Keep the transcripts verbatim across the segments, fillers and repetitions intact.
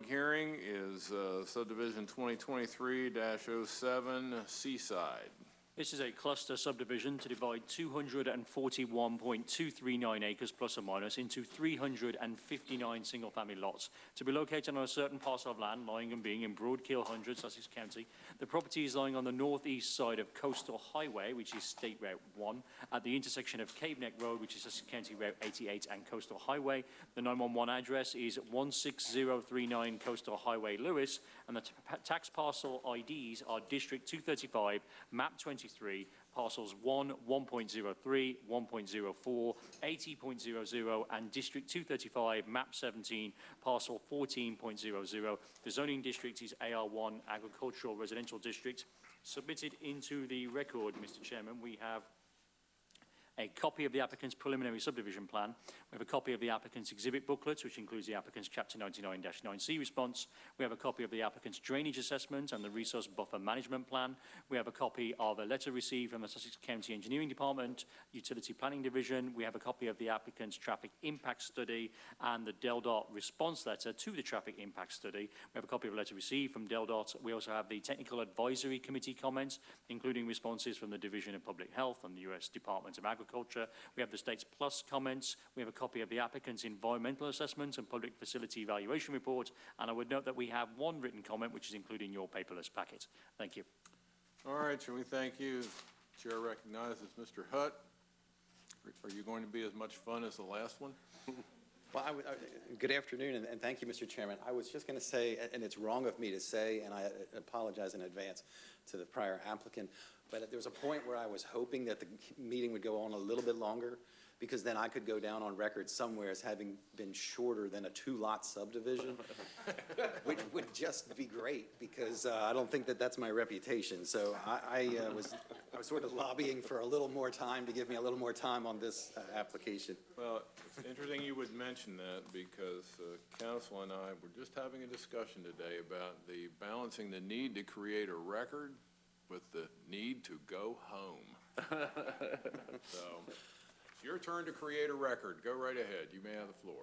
hearing is uh, subdivision twenty twenty-three dash oh seven Seaside. This is a cluster subdivision to divide two hundred forty-one point two three nine acres plus or minus into three hundred fifty-nine single-family lots to be located on a certain parcel of land lying and being in Broadkill Hundred, Sussex County. The property is lying on the northeast side of Coastal Highway, which is State Route one, at the intersection of Cave Neck Road, which is Sussex County Route eighty-eight, and Coastal Highway. The nine one one address is one six zero three nine Coastal Highway, Lewis, and the tax parcel I Ds are District two thirty-five, Map twenty-three, parcels one, one point zero three, one point zero four, eighty point zero zero, and District two thirty-five, Map seventeen, parcel fourteen point zero zero. The zoning district is A R one, Agricultural Residential District. Submitted into the record, Mister Chairman, we have a copy of the applicant's preliminary subdivision plan. We have a copy of the applicant's exhibit booklet, which includes the applicant's Chapter ninety-nine dash nine C response. We have a copy of the applicant's drainage assessment and the resource buffer management plan. We have a copy of a letter received from the Sussex County Engineering Department, Utility Planning Division. We have a copy of the applicant's traffic impact study and the DelDOT response letter to the traffic impact study. We have a copy of a letter received from DelDOT. We also have the Technical Advisory Committee comments, including responses from the Division of Public Health and the U S Department of Agriculture. We have the States Plus comments. We have a copy of the applicant's environmental assessment and public facility evaluation report. And I would note that we have one written comment, which is included in your paperless packet. Thank you. All right, shall we thank you? Chair recognizes Mister Hutt. Are you going to be as much fun as the last one? Well, I, I, good afternoon, and, and thank you, Mister Chairman. I was just going to say, and it's wrong of me to say, and I apologize in advance to the prior applicant, but there was a point where I was hoping that the meeting would go on a little bit longer, because then I could go down on record somewhere as having been shorter than a two-lot subdivision, which would just be great, because uh, I don't think that that's my reputation. So I, I, uh, was, I was sort of lobbying for a little more time to give me a little more time on this uh, application. Well, it's interesting you would mention that, because uh, Council and I were just having a discussion today about the balancing the need to create a record with the need to go home. So, it's your turn to create a record. Go right ahead. You may have the floor.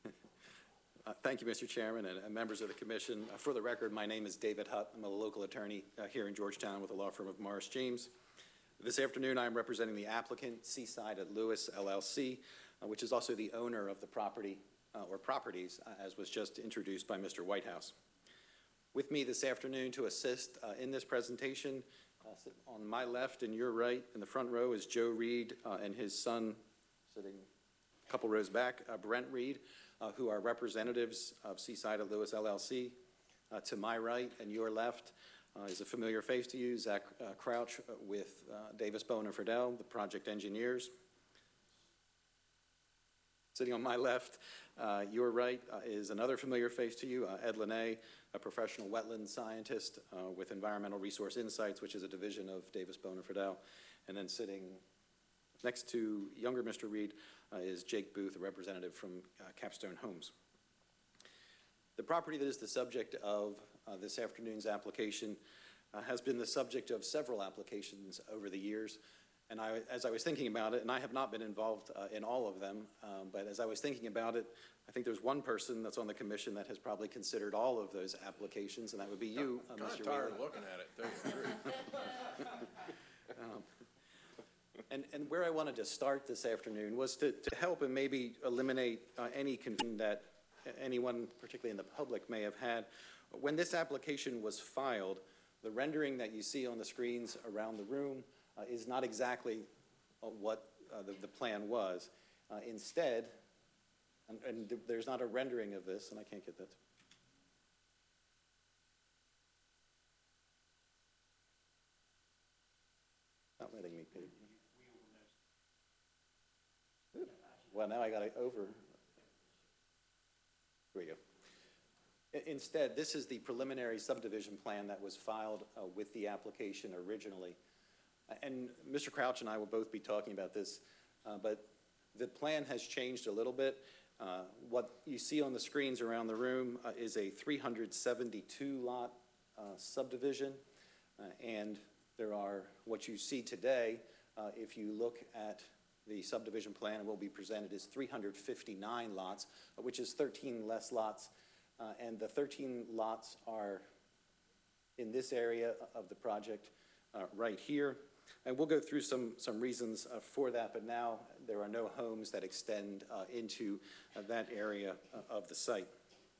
Uh, thank you, Mister Chairman, and, and members of the Commission. Uh, for the record, my name is David Hutt. I'm a local attorney uh, here in Georgetown with the law firm of Morris James. This afternoon, I'm representing the applicant, Seaside at Lewis, L L C, uh, which is also the owner of the property uh, or properties, uh, as was just introduced by Mister Whitehouse. With me this afternoon to assist uh, in this presentation, uh, on my left and your right in the front row is Joe Reed uh, and his son, sitting a couple rows back, uh, Brent Reed, uh, who are representatives of Seaside at Lewis, L L C. Uh, to my right and your left uh, is a familiar face to you, Zach uh, Crouch uh, with uh, Davis Bowen and Friedel, the project engineers. Sitting on my left, uh, your right, uh, is another familiar face to you, uh, Ed Linné, a professional wetland scientist uh, with Environmental Resource Insights, which is a division of Davis Bowen and Friedel. And then sitting next to younger Mister Reed uh, is Jake Booth, a representative from uh, Capstone Homes. The property that is the subject of uh, this afternoon's application uh, has been the subject of several applications over the years. And I, as I was thinking about it, and I have not been involved uh, in all of them, um, but as I was thinking about it, I think there's one person that's on the commission that has probably considered all of those applications, and that would be you, uh, Mister Wheeler. I'm tired of looking at it, tell you the truth. um, and, and where I wanted to start this afternoon was to, to help and maybe eliminate uh, any confusion that anyone, particularly in the public, may have had. When this application was filed, the rendering that you see on the screens around the room Uh, is not exactly uh, what uh, the, the plan was. Uh, instead, and, and th there's not a rendering of this, and I can't get that. Not letting me pay. Well, now I got it over. Here we go. I, instead, this is the preliminary subdivision plan that was filed uh, with the application originally. And Mister Crouch and I will both be talking about this, uh, but the plan has changed a little bit. Uh, what you see on the screens around the room uh, is a three hundred seventy-two lot uh, subdivision, uh, and there are, what you see today, uh, if you look at the subdivision plan, it will be presented as three hundred fifty-nine lots, which is thirteen less lots uh, and the thirteen lots are in this area of the project uh, right here. And we'll go through some, some reasons uh, for that, but now there are no homes that extend uh, into uh, that area uh, of the site.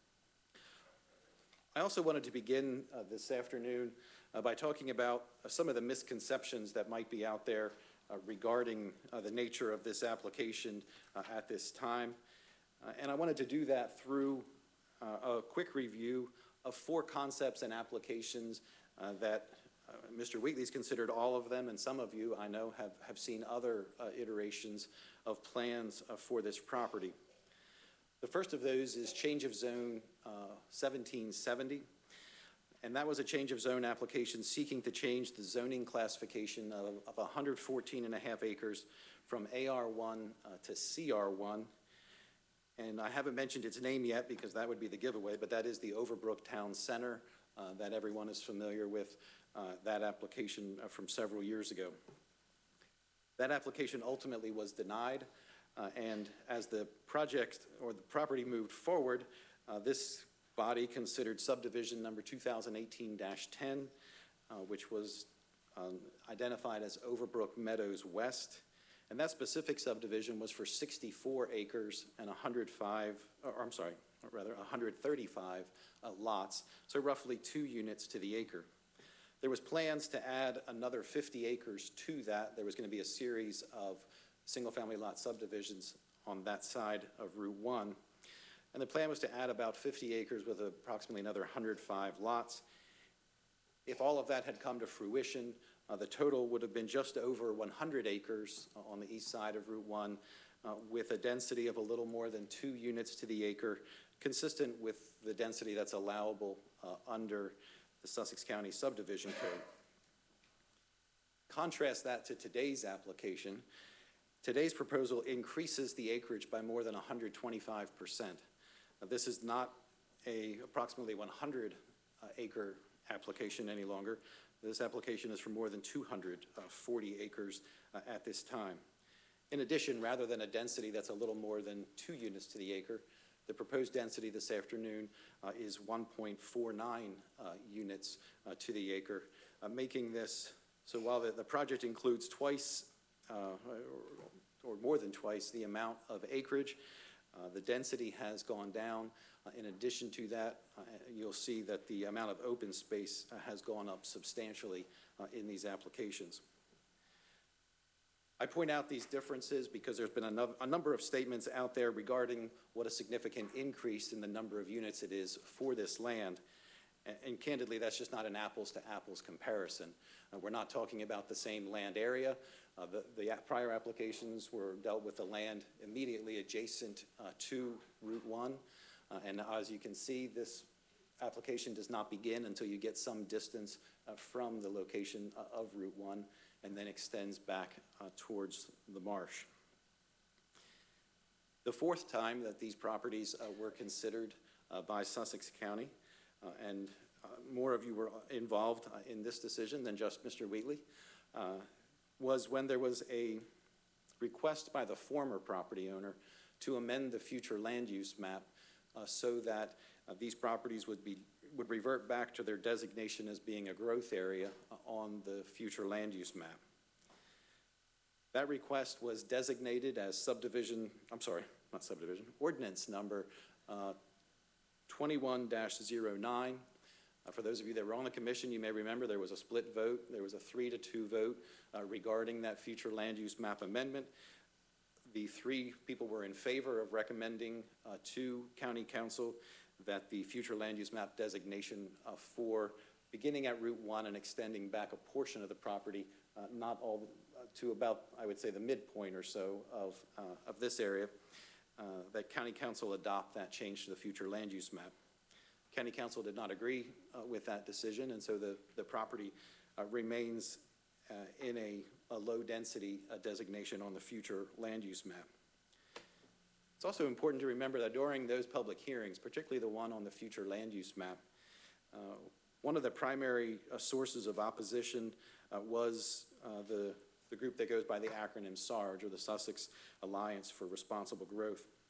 I also wanted to begin uh, this afternoon uh, by talking about uh, some of the misconceptions that might be out there uh, regarding uh, the nature of this application uh, at this time. Uh, and I wanted to do that through uh, a quick review of four concepts and applications uh, that uh, Mister Wheatley's considered all of them, and some of you, I know, have, have seen other uh, iterations of plans uh, for this property. The first of those is change of zone uh, seventeen seventy, and that was a change of zone application seeking to change the zoning classification of, of one hundred fourteen and a half acres from A R one uh, to C R one. And I haven't mentioned its name yet because that would be the giveaway, but that is the Overbrook Town Center uh, that everyone is familiar with, uh, that application uh, from several years ago. That application ultimately was denied, uh, and as the project or the property moved forward, uh, this body considered subdivision number two thousand eighteen dash ten, uh, which was um, identified as Overbrook Meadows West. And that specific subdivision was for sixty-four acres and one hundred five, or I'm sorry, or rather one hundred thirty-five uh, lots, so roughly two units to the acre. There was plans to add another fifty acres to that. There was going to be a series of single-family lot subdivisions on that side of Route one. And the plan was to add about fifty acres with approximately another one hundred five lots. If all of that had come to fruition, Uh, the total would have been just over one hundred acres uh, on the east side of Route one, uh, with a density of a little more than two units to the acre, consistent with the density that's allowable uh, under the Sussex County Subdivision Code. Contrast that to today's application. Today's proposal increases the acreage by more than one hundred twenty-five percent. Uh, this is not a approximately one hundred uh, acre application any longer. This application is for more than two hundred forty acres uh, at this time. In addition, rather than a density that's a little more than two units to the acre, the proposed density this afternoon uh, is one point four nine uh, units uh, to the acre, uh, making this, so while the, the project includes twice uh, or, or more than twice the amount of acreage, uh, the density has gone down. Uh, in addition to that, uh, you'll see that the amount of open space uh, has gone up substantially uh, in these applications. I point out these differences because there's been a, no a number of statements out there regarding what a significant increase in the number of units it is for this land. And, and candidly, that's just not an apples to apples comparison. Uh, we're not talking about the same land area. Uh, the, the prior applications were dealt with the land immediately adjacent uh, to Route one. Uh, and as you can see, this application does not begin until you get some distance uh, from the location uh, of Route one, and then extends back uh, towards the marsh. The fourth time that these properties uh, were considered uh, by Sussex County, uh, and uh, more of you were involved uh, in this decision than just Mister Wheatley, uh, was when there was a request by the former property owner to amend the future land use map Uh, so that uh, these properties would be would revert back to their designation as being a growth area uh, on the future land use map. That request was designated as subdivision, I'm sorry, not subdivision, ordinance number uh, twenty-one dash zero nine. Uh, for those of you that were on the commission, you may remember there was a split vote. There was a three to two vote uh, regarding that future land use map amendment. The three people were in favor of recommending uh, to County Council that the future land use map designation uh, for beginning at Route one and extending back a portion of the property, uh, not all uh, to about, I would say, the midpoint or so of, uh, of this area, uh, that County Council adopt that change to the future land use map. County Council did not agree uh, with that decision, and so the, the property uh, remains uh, in a a low-density uh, designation on the future land use map. It's also important to remember that during those public hearings, particularly the one on the future land use map, uh, one of the primary uh, sources of opposition uh, was uh, the, the group that goes by the acronym SARG, or the Sussex Alliance for Responsible Growth.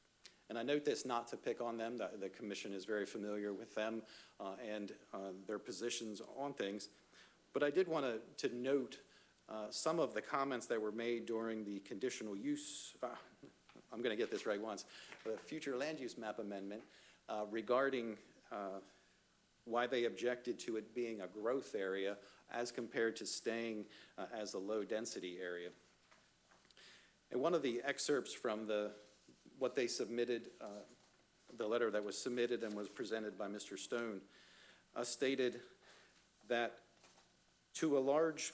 And I note this not to pick on them. The, the commission is very familiar with them uh, and uh, their positions on things. But I did want to, to note uh, some of the comments that were made during the conditional use, uh, I'm going to get this right once, the future land use map amendment uh, regarding uh, why they objected to it being a growth area as compared to staying uh, as a low density area. And one of the excerpts from the, what they submitted, uh, the letter that was submitted and was presented by Mister Stone, uh, stated that to a large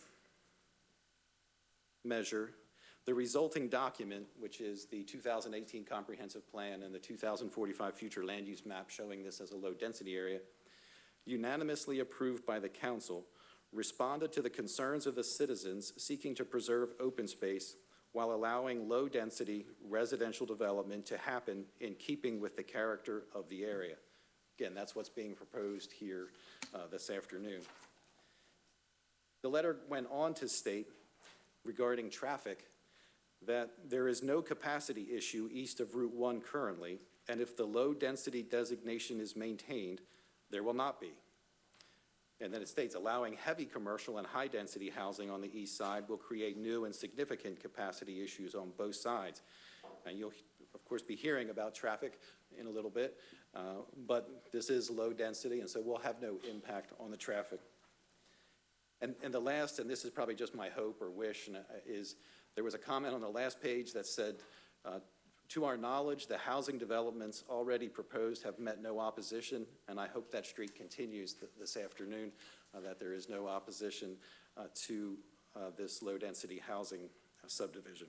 measure, the resulting document, which is the two thousand eighteen comprehensive plan and the two thousand forty-five future land use map showing this as a low density area, unanimously approved by the council, responded to the concerns of the citizens seeking to preserve open space while allowing low density residential development to happen in keeping with the character of the area. Again, that's what's being proposed here uh, this afternoon. The letter went on to state regarding traffic that there is no capacity issue east of Route one currently, and if the low density designation is maintained, there will not be. And then it states, allowing heavy commercial and high density housing on the east side will create new and significant capacity issues on both sides. And you'll, of course, be hearing about traffic in a little bit, uh, but this is low density, and so we'll have no impact on the traffic. And, and the last, and this is probably just my hope or wish, and, uh, is there was a comment on the last page that said, uh, to our knowledge, the housing developments already proposed have met no opposition, and I hope that streak continues th this afternoon, uh, that there is no opposition uh, to uh, this low-density housing uh, subdivision.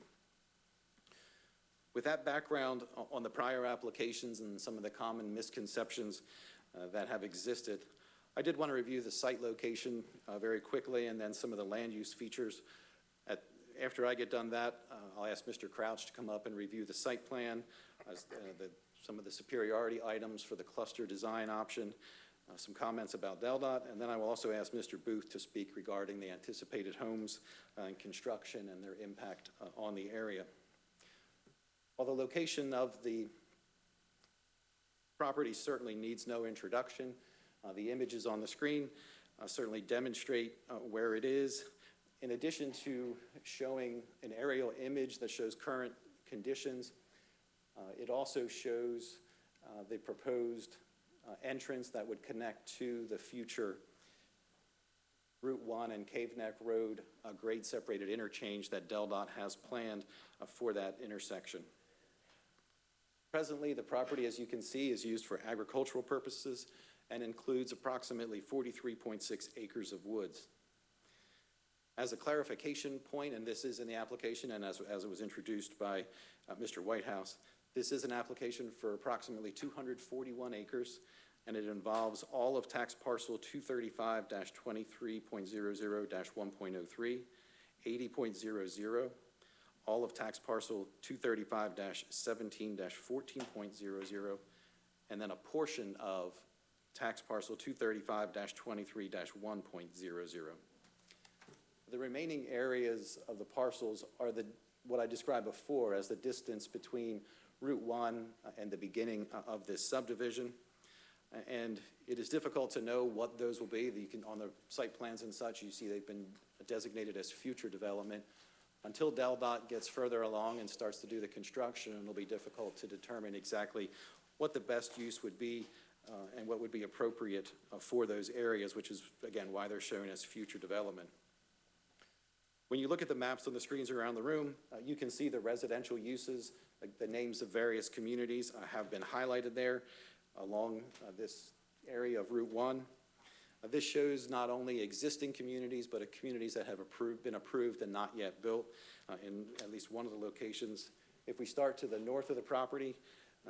With that background on the prior applications and some of the common misconceptions uh, that have existed, I did want to review the site location uh, very quickly and then some of the land use features. At, after I get done that, uh, I'll ask Mister Crouch to come up and review the site plan, as, uh, the, some of the superiority items for the cluster design option, uh, some comments about DelDOT, and then I will also ask Mister Booth to speak regarding the anticipated homes uh, and construction and their impact uh, on the area. While the location of the property certainly needs no introduction, uh, the images on the screen uh, certainly demonstrate uh, where it is. In addition to showing an aerial image that shows current conditions, uh, it also shows uh, the proposed uh, entrance that would connect to the future Route one and Cave Neck Road uh, grade separated interchange that DelDOT has planned uh, for that intersection. Presently, the property, as you can see, is used for agricultural purposes and includes approximately forty-three point six acres of woods. As a clarification point, and this is in the application and as, as it was introduced by uh, Mister Whitehouse, this is an application for approximately two hundred forty-one acres, and it involves all of tax parcel two thirty-five dash twenty-three point zero zero dash one point oh three, eighty point zero zero, all of tax parcel two thirty-five dash seventeen dash fourteen point zero zero, and then a portion of tax parcel two thirty-five dash twenty-three dash one point zero zero. The remaining areas of the parcels are the, what I described before as the distance between Route one and the beginning of this subdivision. And it is difficult to know what those will be. You can, on the site plans and such, you see they've been designated as future development. Until DelDOT gets further along and starts to do the construction, it'll be difficult to determine exactly what the best use would be uh, and what would be appropriate uh, for those areas, which is, again, why they're shown as future development. When you look at the maps on the screens around the room, uh, you can see the residential uses, uh, the names of various communities uh, have been highlighted there along uh, this area of Route one. Uh, this shows not only existing communities, but uh, communities that have approved, been approved and not yet built uh, in at least one of the locations. If we start to the north of the property, uh,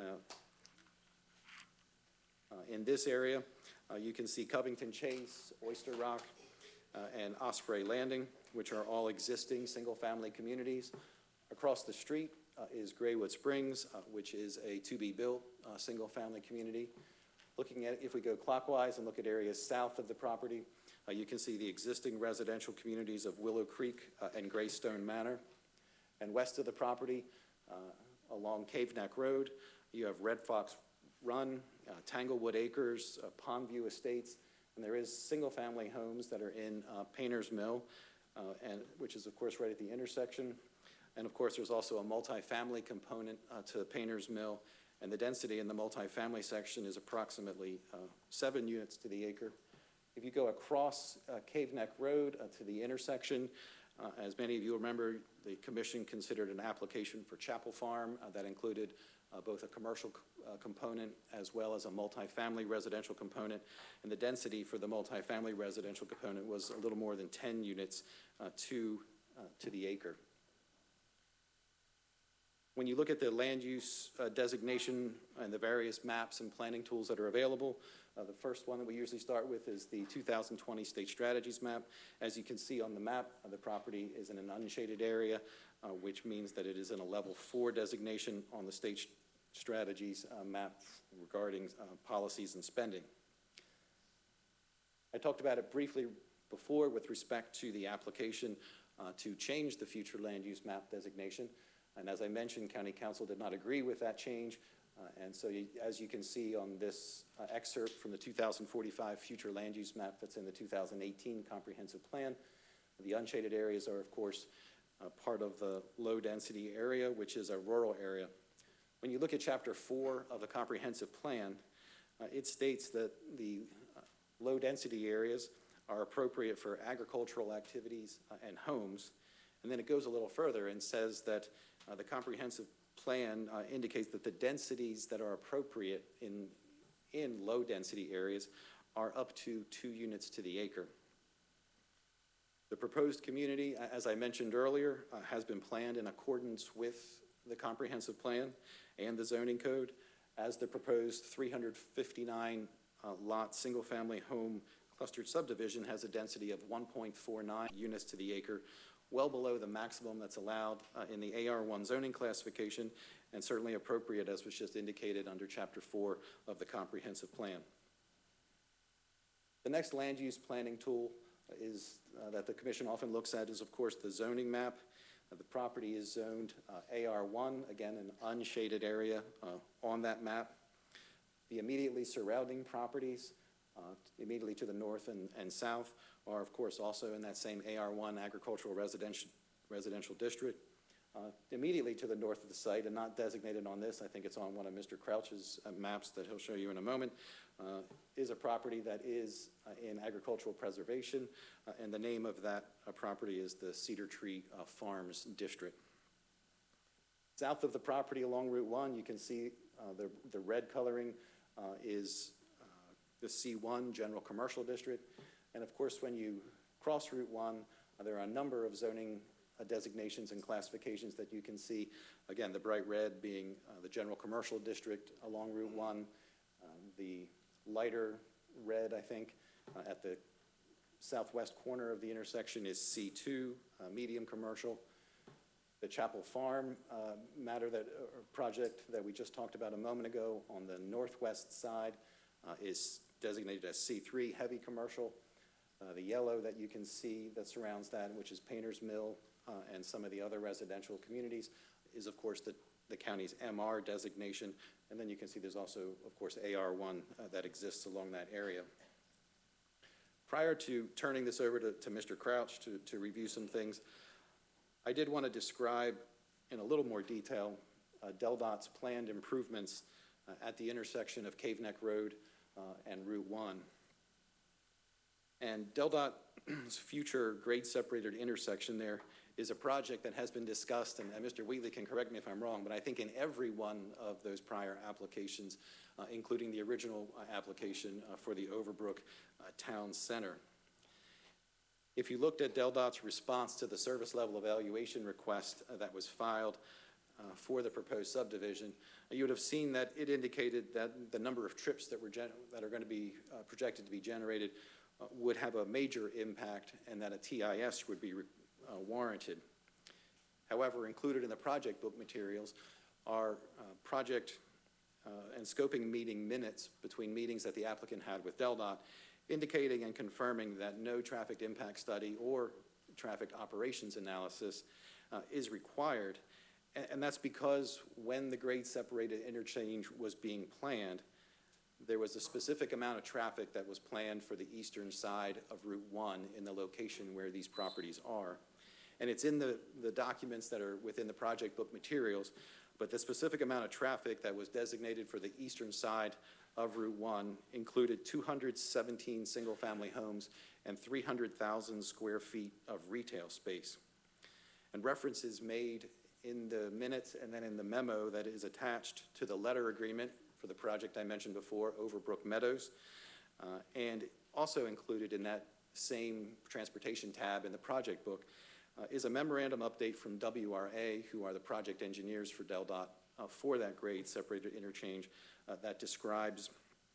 uh, in this area, uh, you can see Covington Chase, Oyster Rock, uh, and Osprey Landing, which are all existing single-family communities. Across the street uh, is Graywood Springs, uh, which is a to-be-built uh, single-family community. Looking at, if we go clockwise and look at areas south of the property, uh, you can see the existing residential communities of Willow Creek uh, and Greystone Manor. And west of the property, uh, along Cave Neck Road, You have Red Fox Run, uh, Tanglewood Acres, uh, Pondview Estates, and there is single-family homes that are in uh, Painters Mill, uh, and which is, of course, right at the intersection. And, of course, there's also a multifamily component uh, to Painters Mill, and the density in the multifamily section is approximately uh, seven units to the acre. If you go across uh, Cave Neck Road uh, to the intersection, uh, as many of you remember, the commission considered an application for Chapel Farm uh, that included uh, both a commercial uh, component as well as a multifamily residential component. And the density for the multifamily residential component was a little more than ten units uh, to, uh, to the acre. When you look at the land use uh, designation and the various maps and planning tools that are available, uh, the first one that we usually start with is the two thousand twenty State Strategies map. As you can see on the map, uh, the property is in an unshaded area, uh, which means that it is in a level four designation on the State Strategies uh, map regarding uh, policies and spending. I talked about it briefly before with respect to the application uh, to change the future land use map designation. And as I mentioned, County Council did not agree with that change. Uh, and so you, as you can see on this uh, excerpt from the two thousand forty-five future land use map that's in the two thousand eighteen comprehensive plan, the unshaded areas are, of course, uh, part of the low density area, which is a rural area. When you look at chapter four of the comprehensive plan, uh, it states that the uh, low density areas are appropriate for agricultural activities uh, and homes. And then it goes a little further and says that uh, the comprehensive plan uh, indicates that the densities that are appropriate in, in low density areas are up to two units to the acre. The proposed community, as I mentioned earlier, uh, has been planned in accordance with the comprehensive plan and the zoning code, as the proposed three hundred fifty-nine uh, lot single family home clustered subdivision has a density of one point four nine units to the acre, well below the maximum that's allowed uh, in the A R one zoning classification, and certainly appropriate, as was just indicated under chapter four of the comprehensive plan. The next land use planning tool is uh, that the commission often looks at is, of course, the zoning map. Uh, the property is zoned uh, A R one, again, an unshaded area uh, on that map. The immediately surrounding properties, uh, immediately to the north and, and south, are, of course, also in that same A R one agricultural residential, residential district. Uh, immediately to the north of the site, and not designated on this, I think it's on one of Mister Crouch's uh, maps that he'll show you in a moment, uh, is a property that is uh, in agricultural preservation, uh, and the name of that uh, property is the Cedar Tree uh, Farms District. South of the property along Route one, you can see uh, the, the red coloring uh, is uh, the C one General Commercial District. And of course, when you cross Route one, uh, there are a number of zoning uh, designations and classifications that you can see. Again, the bright red being uh, the General Commercial District along Route one. Um, the lighter red, I think, uh, at the southwest corner of the intersection is C two, uh, medium commercial. The Chapel Farm uh, matter that uh, project that we just talked about a moment ago on the northwest side uh, is designated as C three, heavy commercial. Uh, the yellow that you can see that surrounds that, which is Painters Mill uh, and some of the other residential communities, is of course the, the county's M R designation. And then you can see there's also, of course, A R one uh, that exists along that area. Prior to turning this over to, to Mister Crouch to, to review some things, I did want to describe in a little more detail uh, DelDOT's planned improvements uh, at the intersection of Cave Neck Road uh, and Route one. And DelDOT's future grade separated intersection there is a project that has been discussed, and, and Mister Wheatley can correct me if I'm wrong, but I think in every one of those prior applications, uh, including the original uh, application uh, for the Overbrook uh, Town Center. If you looked at DelDOT's response to the service level evaluation request uh, that was filed uh, for the proposed subdivision, uh, you would have seen that it indicated that the number of trips that, were gen that are going to be uh, projected to be generated uh, would have a major impact, and that a T I S would be uh, warranted. However, included in the project book materials are uh, project uh, and scoping meeting minutes between meetings that the applicant had with DelDOT, indicating and confirming that no traffic impact study or traffic operations analysis uh, is required, and, and that's because when the grade-separated interchange was being planned, there was a specific amount of traffic that was planned for the eastern side of Route one in the location where these properties are. And it's in the, the documents that are within the project book materials, but the specific amount of traffic that was designated for the eastern side of Route one included two hundred seventeen single-family homes and three hundred thousand square feet of retail space. And reference is made in the minutes and then in the memo that is attached to the letter agreement for the project I mentioned before, Overbrook Meadows, uh, and also included in that same transportation tab in the project book uh, is a memorandum update from W R A, who are the project engineers for DelDOT uh, for that grade separated interchange uh, that describes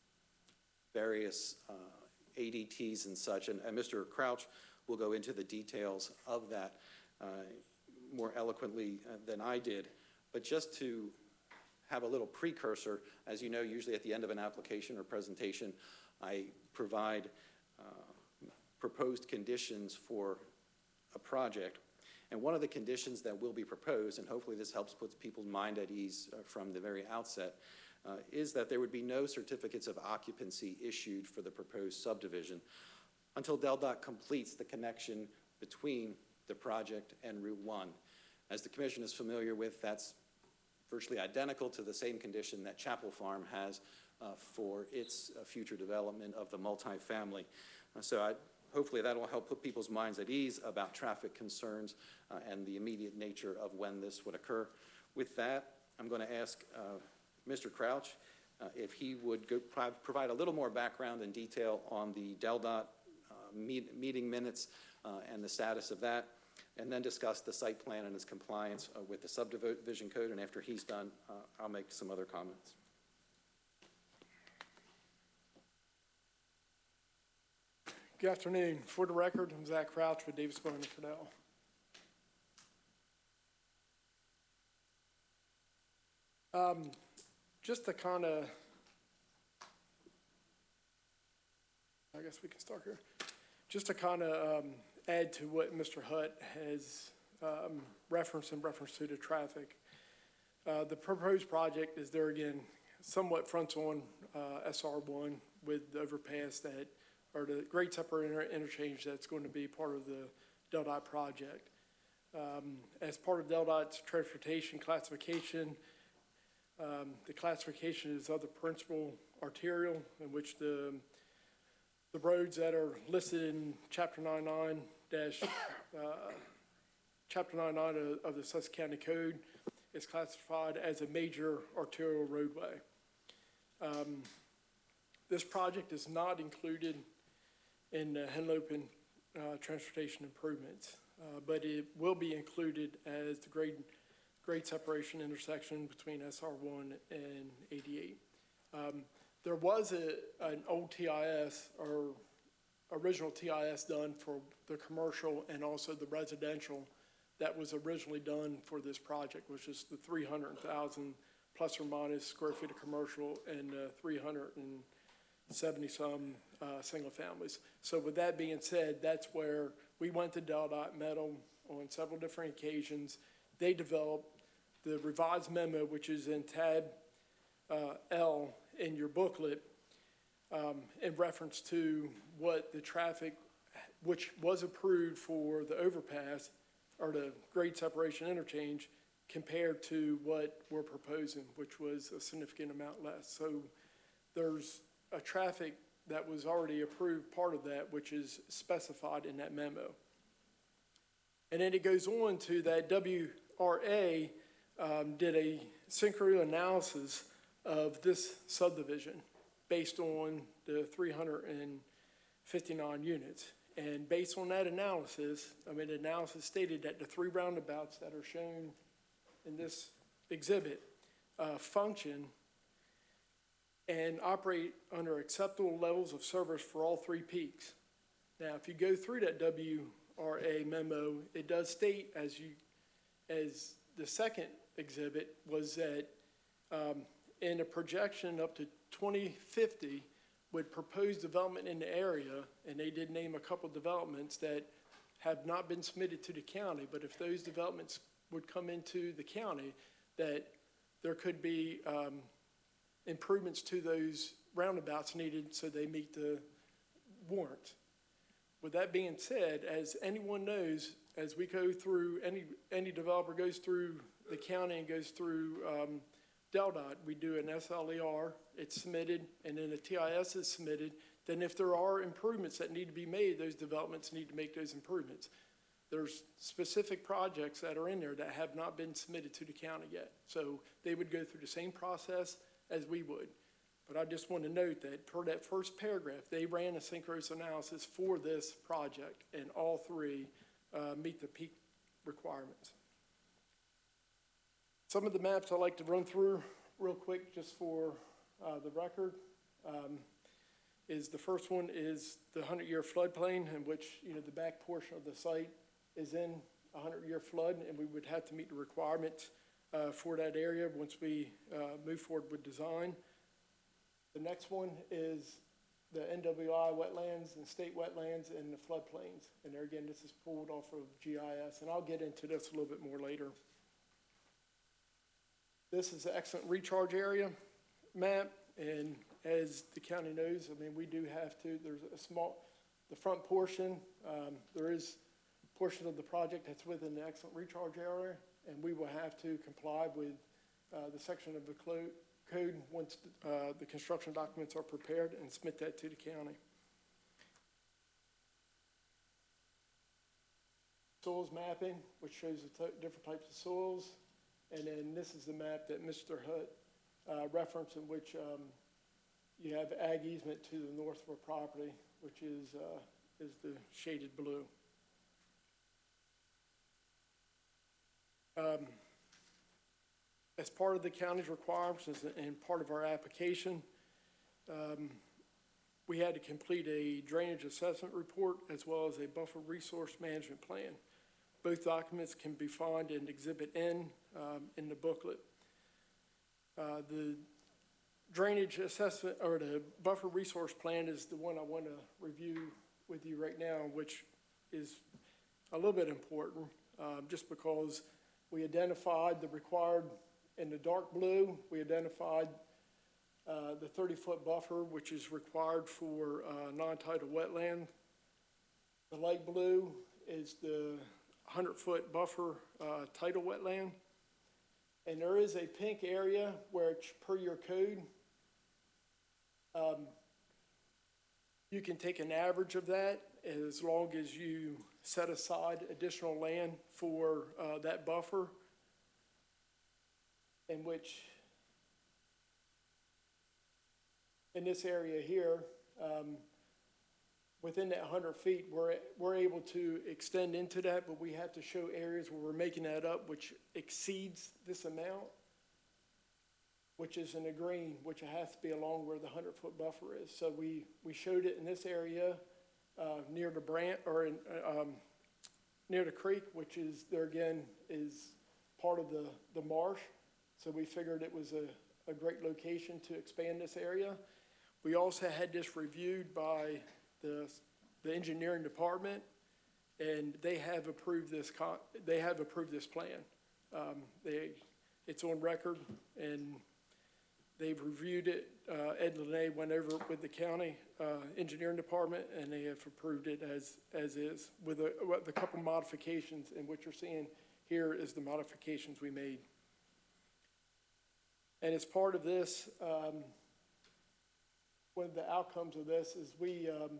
various uh, A D Ts and such, and, and Mister Crouch will go into the details of that uh, more eloquently uh, than I did. But just to have a little precursor, as you know, usually at the end of an application or presentation, I provide uh, proposed conditions for a project. And one of the conditions that will be proposed, and hopefully this helps put people's mind at ease uh, from the very outset, uh, is that there would be no certificates of occupancy issued for the proposed subdivision until DelDOT completes the connection between the project and Route one. As the Commission is familiar with, that's virtually identical to the same condition that Chapel Farm has uh, for its uh, future development of the multifamily. Uh, so I, hopefully that will help put people's minds at ease about traffic concerns uh, and the immediate nature of when this would occur. With that, I'm going to ask uh, Mister Crouch uh, if he would go pro provide a little more background and detail on the DelDOT uh, meet meeting minutes uh, and the status of that, and then discuss the site plan and its compliance uh, with the subdivision code. And after he's done, uh, I'll make some other comments. Good afternoon. For the record, I'm Zach Crouch with Davis Bowen and Fidel. Um, just to kind of, I guess we can start here. Just to kind of um, add to what Mister Hutt has um, referenced in reference to the traffic. Uh, the proposed project is there again, somewhat fronts on uh, S R one with the overpass that, or the grade separated inter interchange that's going to be part of the DelDOT project. Um, as part of DelDOT's transportation classification, um, the classification is of the principal arterial, in which the the roads that are listed in Chapter ninety-nine dash uh, Chapter ninety-nine of, of the Sussex County Code is classified as a major arterial roadway. Um, this project is not included in the Henlopen uh, transportation improvements, uh, but it will be included as the grade, grade separation intersection between S R one and eighty-eight. Um, there was a, an old T I S or original T I S done for the commercial and also the residential that was originally done for this project, which is the three hundred thousand plus or minus square feet of commercial and uh, three hundred seventy some uh, single families. So with that being said, that's where we went to DelDOT, met them on several different occasions. They developed the revised memo, which is in tab uh, L in your booklet, um, in reference to what the traffic, which was approved for the overpass or the grade separation interchange, compared to what we're proposing, which was a significant amount less. So there's a traffic that was already approved, part of that, which is specified in that memo. And then it goes on to that W R A um, did a synchro analysis of this subdivision based on the three hundred fifty-nine units. And based on that analysis, I mean, the analysis stated that the three roundabouts that are shown in this exhibit uh, function and operate under acceptable levels of service for all three peaks. Now, if you go through that W R A memo, it does state, as you, as the second exhibit, was that um, in a projection up to twenty fifty with proposed development in the area, and they did name a couple developments that have not been submitted to the county, but if those developments would come into the county, that there could be um, improvements to those roundabouts needed so they meet the warrant. With that being said, as anyone knows, as we go through, any, any developer goes through the county and goes through um, DelDOT, we do an S L E R, it's submitted, and then a T I S is submitted. Then if there are improvements that need to be made, those developments need to make those improvements. There's specific projects that are in there that have not been submitted to the county yet. So they would go through the same process as we would. But I just want to note that per that first paragraph, they ran a synchronous analysis for this project, and all three uh, meet the peak requirements. Some of the maps I'd like to run through real quick just for uh, the record. Um, is the first one is the hundred-year floodplain, in which, you know, the back portion of the site is in a hundred-year flood, and we would have to meet the requirements uh, for that area once we uh, move forward with design. The next one is the N W I wetlands and state wetlands and the floodplains. And there again, this is pulled off of G I S, and I'll get into this a little bit more later. This is the excellent recharge area map, and as the county knows, I mean, we do have to, there's a small, the front portion, um, there is a portion of the project that's within the excellent recharge area, and we will have to comply with uh, the section of the code code once uh, the construction documents are prepared and submit that to the county. Soils mapping, which shows the different types of soils. And then this is the map that Mister Hutt uh, referenced, in which um, you have ag easement to the north of our property, which is, uh, is the shaded blue. Um, As part of the county's requirements and part of our application, um, we had to complete a drainage assessment report as well as a buffer resource management plan. Both documents can be found in Exhibit N um, in the booklet. Uh, the drainage assessment, or the buffer resource plan, is the one I want to review with you right now, which is a little bit important, um, just because we identified the required. In the dark blue, we identified uh, the thirty-foot buffer, which is required for uh, non-tidal wetland. The light blue is the hundred-foot buffer uh, tidal wetland. And there is a pink area where, it's per your code, um, you can take an average of that as long as you set aside additional land for uh, that buffer, in which, in this area here, um, within that one hundred feet, we're, we're able to extend into that, but we have to show areas where we're making that up, which exceeds this amount, which is in the green, which has to be along where the hundred-foot buffer is. So we, we showed it in this area uh, near the branch, or in, um, near the creek, which is, there again, is part of the, the marsh. So we figured it was a, a great location to expand this area. We also had this reviewed by the, the engineering department, and they have approved this, con they have approved this plan. Um, they, it's on record, and they've reviewed it. Uh, Ed Lene went over it with the county uh, engineering department, and they have approved it as, as is, with a, with a couple modifications, and what you're seeing here is the modifications we made. And as part of this, um, one of the outcomes of this is we um,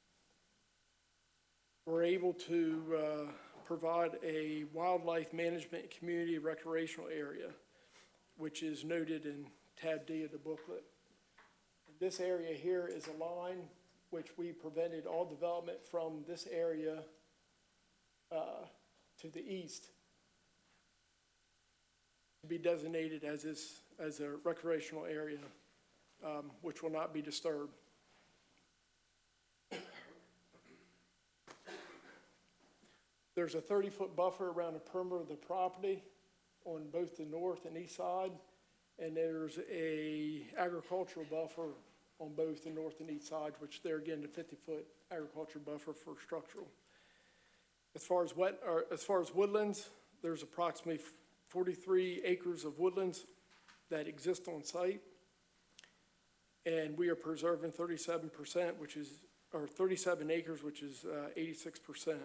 were able to uh, provide a wildlife management community recreational area, which is noted in tab D of the booklet. This area here is a line which we prevented all development from this area uh, to the east to be designated as this as a recreational area, um, which will not be disturbed. There's a thirty-foot buffer around the perimeter of the property on both the north and east side, and there's a agricultural buffer on both the north and east sides, which there again, the fifty-foot agricultural buffer for structural. As far as wet, or as far as woodlands, there's approximately forty-three acres of woodlands that exist on site. And we are preserving thirty-seven percent, which is, or thirty-seven acres, which is uh, eighty-six percent.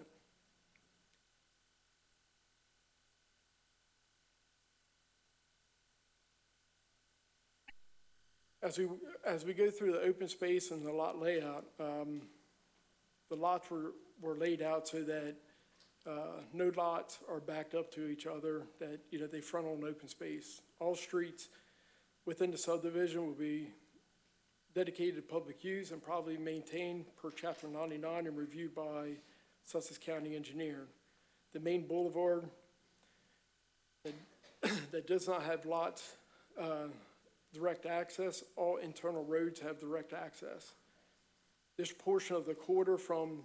As we, as we go through the open space and the lot layout, um, the lots were, were laid out so that uh, no lots are backed up to each other, that, you know, they front on open space. All streets within the subdivision will be dedicated to public use and probably maintained per chapter ninety-nine and reviewed by Sussex County engineer. The main boulevard that, that does not have lots, uh, direct access, all internal roads have direct access. This portion of the corridor from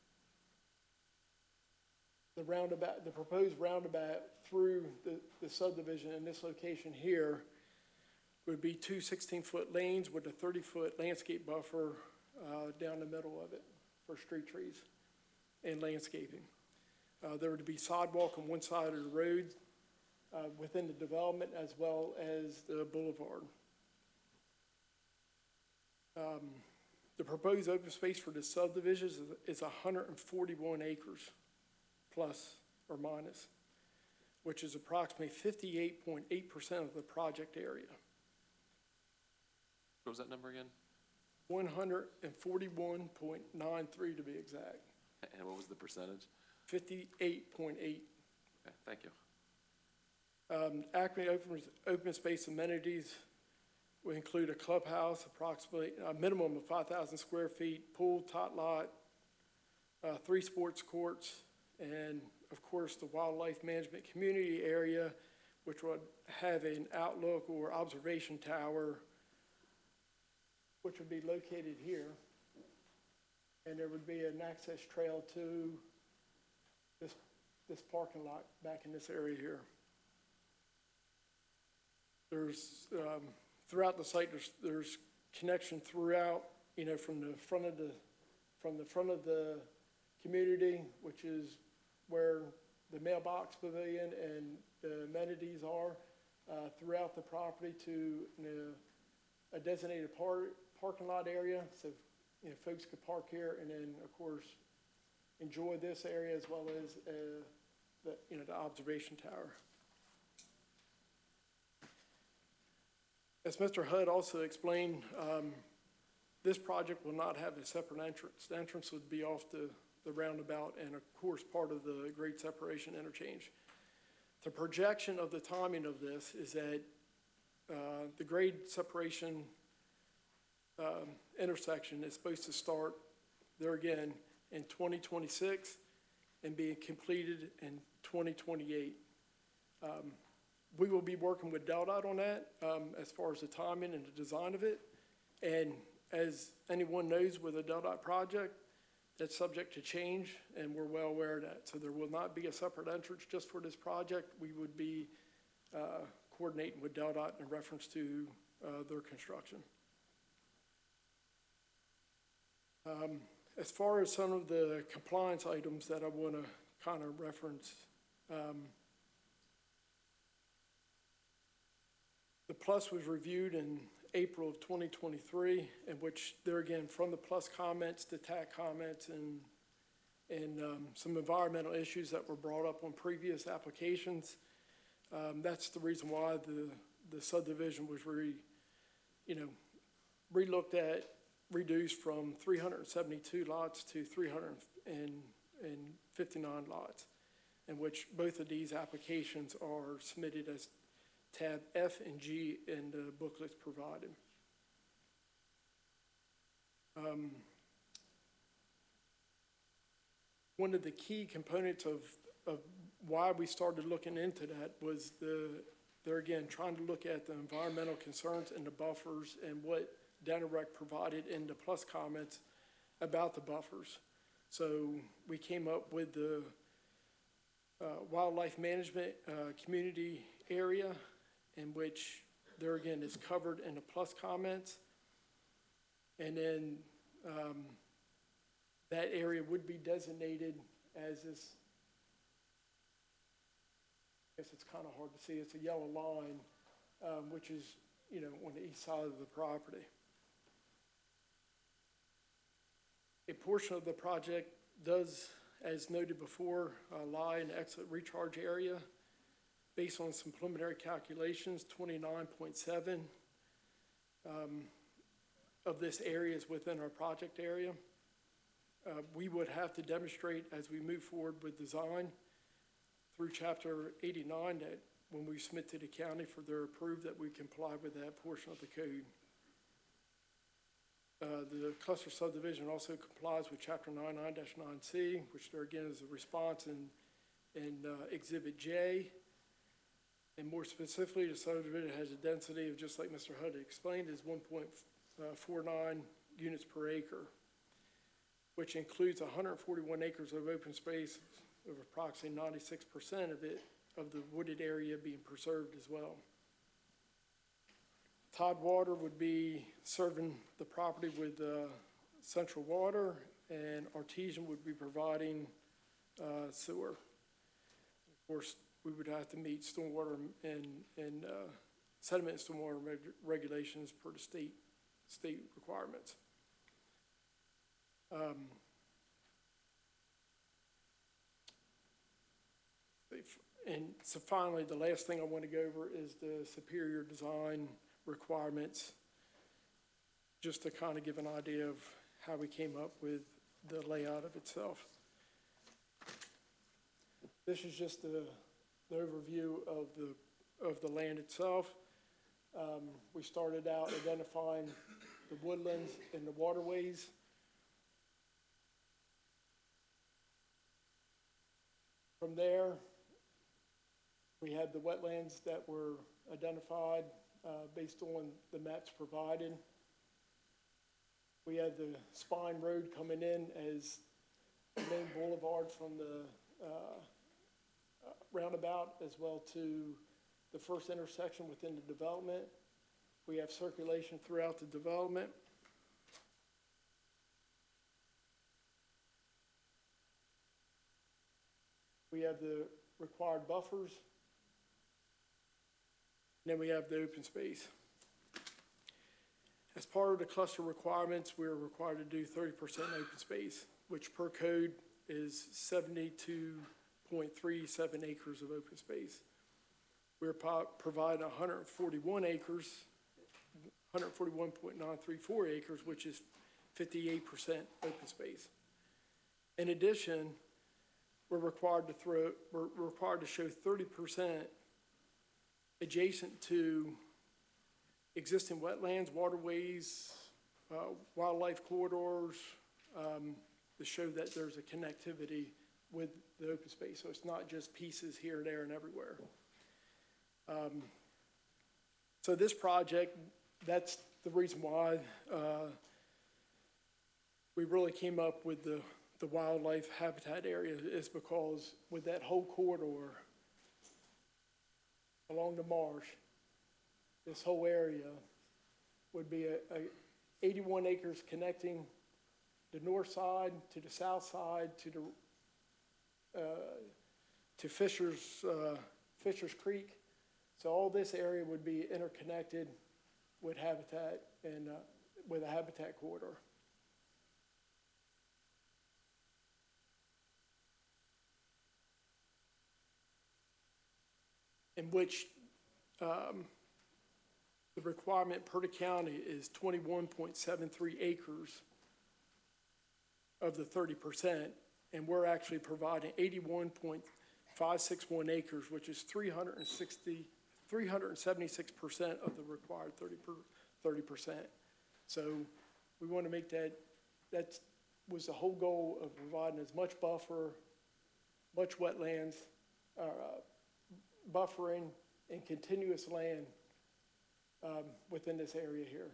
the roundabout, the proposed roundabout through the, the subdivision in this location here would be two sixteen-foot lanes with a thirty-foot landscape buffer uh, down the middle of it for street trees and landscaping. Uh, there would be sidewalk on one side of the road uh, within the development as well as the boulevard. Um, the proposed open space for the subdivision is, is one hundred forty-one acres plus or minus, which is approximately fifty-eight point eight percent of the project area. What was that number again? one hundred forty-one point nine three to be exact, And what was the percentage? fifty-eight point eight. Okay, thank you. Um, Acme open, open space amenities will include a clubhouse, approximately a minimum of five thousand square feet, pool, tot lot, uh, three sports courts, and of course the wildlife management community area, which would have an outlook or observation tower, which would be located here. And there would be an access trail to this, this parking lot back in this area here. There's, um, throughout the site, there's, there's connection throughout, you know, from the front of the, from the front of the community, which is where the mailbox pavilion and the amenities are, uh, throughout the property to, you know, a designated par parking lot area, so, you know, folks could park here and then, of course, enjoy this area as well as, uh, the, you know, the observation tower. As Mister Hudd also explained, um, this project will not have a separate entrance. The entrance would be off the, the roundabout and, of course, part of the grade separation interchange. The projection of the timing of this is that uh, the grade separation um, intersection is supposed to start there again in twenty twenty-six and be completed in twenty twenty-eight. Um, We will be working with DelDOT on that um, as far as the timing and the design of it. And as anyone knows with a DelDOT project, that's subject to change, and we're well aware of that. So there will not be a separate entrance just for this project. We would be uh, coordinating with DelDOT in reference to uh, their construction. Um, as far as some of the compliance items that I want to kind of reference, um, the plus was reviewed in April of twenty twenty-three, in which there again, from the plus comments, the T A C comments, and, and um, some environmental issues that were brought up on previous applications. Um, that's the reason why the, the subdivision was re, you know, re-looked at, reduced from three hundred seventy-two lots to three hundred fifty-nine lots, in which both of these applications are submitted as tab F and G in the booklets provided. Um, one of the key components of, of why we started looking into that was the, they're again trying to look at the environmental concerns and the buffers and what Dana-Rec provided in the plus comments about the buffers. So we came up with the uh, wildlife management uh, community area, in which there again is covered in the plus comments. And then um, that area would be designated as this guess it's kind of hard to see, it's a yellow line, um, which is, you know, on the east side of the property. A portion of the project does, as noted before, uh, lie in the exit recharge area. Based on some preliminary calculations, twenty-nine point seven um, of this area is within our project area. Uh, we would have to demonstrate as we move forward with design through chapter eighty-nine that when we submit to the county for their approval that we comply with that portion of the code. Uh, the cluster subdivision also complies with chapter ninety-nine dash nine C, which there again is a response in, in uh, exhibit J. And more specifically, the subdivision has a density of, just like Mister Hudd explained, is one point four nine units per acre, which includes one hundred forty-one acres of open space, of approximately ninety-six percent of it, of the wooded area being preserved as well. Tidewater would be serving the property with uh, central water, and Artesian would be providing uh, sewer. Of course, we would have to meet stormwater and, and uh, sediment and stormwater reg regulations per the state, state requirements. Um, and so finally, the last thing I want to go over is the superior design requirements, just to kind of give an idea of how we came up with the layout of itself. This is just the, the overview of the, of the land itself. Um, we started out identifying the woodlands and the waterways. From there, we had the wetlands that were identified uh, based on the maps provided. We had the Spine Road coming in as the main boulevard from the uh, uh, roundabout, as well to the first intersection within the development. We have circulation throughout the development. We have the required buffers. And then we have the open space. As part of the cluster requirements, we're required to do thirty percent open space, which per code is seventy-two point three seven acres of open space. We're providing one hundred forty-one acres, one hundred forty-one point nine three four acres, which is fifty-eight percent open space. In addition, we're required to throw, we're required to show thirty percent adjacent to existing wetlands, waterways, uh, wildlife corridors, um, to show that there's a connectivity with the open space. So it's not just pieces here, there, and everywhere. Um, so this project, that's the reason why uh, we really came up with the, the wildlife habitat area, is because with that whole corridor along the marsh, this whole area would be a, a eighty-one acres connecting the north side to the south side to the uh, to Fisher's uh, Fisher's Creek. So all this area would be interconnected with habitat and uh, with a habitat corridor. In which um, the requirement per the county is twenty-one point seven three acres of the thirty percent, and we're actually providing eighty-one point five six one acres, which is three hundred sixty, three hundred seventy-six percent of the required thirty percent. So we want to make that, that was the whole goal of providing as much buffer, much wetlands, uh, buffering, and continuous land um, within this area here.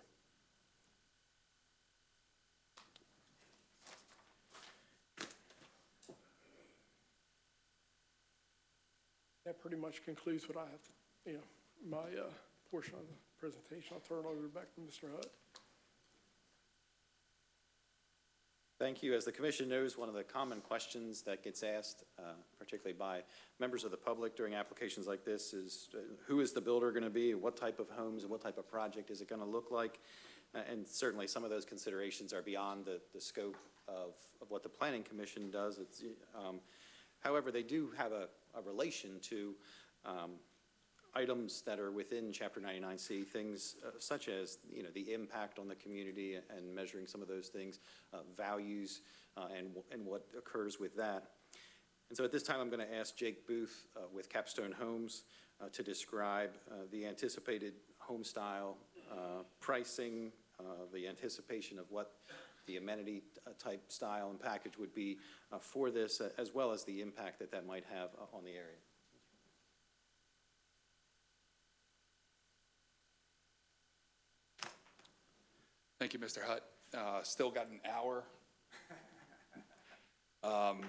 That pretty much concludes what I have, to, you know, my uh, portion of the presentation. I'll turn it over back to Mister Hutt. Thank you. As the commission knows, one of the common questions that gets asked, uh, particularly by members of the public during applications like this, is uh, who is the builder going to be, what type of homes and what type of project is it going to look like? Uh, and certainly some of those considerations are beyond the, the scope of, of what the Planning Commission does. It's, um, however, they do have a, a relation to um, items that are within Chapter ninety-nine C, things uh, such as, you know, the impact on the community and measuring some of those things, uh, values, uh, and, and what occurs with that. And so at this time, I'm going to ask Jake Booth uh, with Capstone Homes uh, to describe uh, the anticipated home style, uh, pricing, uh, the anticipation of what the amenity uh, type style and package would be uh, for this, uh, as well as the impact that that might have uh, on the area. Thank you, Mister Hutt. Uh, still got an hour. um,